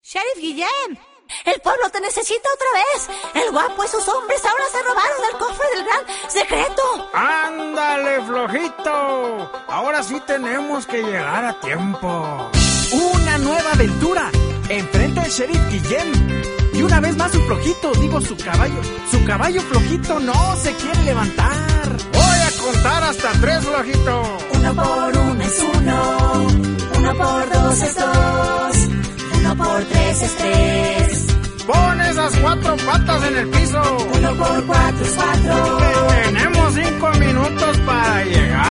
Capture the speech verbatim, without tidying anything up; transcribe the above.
Sheriff Guillem, el pueblo te necesita otra vez. El guapo y sus hombres ahora se robaron el cofre del gran secreto. ¡Ándale, flojito! Ahora sí tenemos que llegar a tiempo. Una nueva aventura. Enfrenta al Sheriff Guillem. Y una vez más su flojito, digo su caballo. Su caballo flojito no se quiere levantar. Voy a contar hasta tres, flojito. Uno por uno es uno. Uno por dos es dos. Uno por tres es tres. Pon esas cuatro patas en el piso. Uno por cuatro es cuatro. Tenemos cinco minutos para llegar.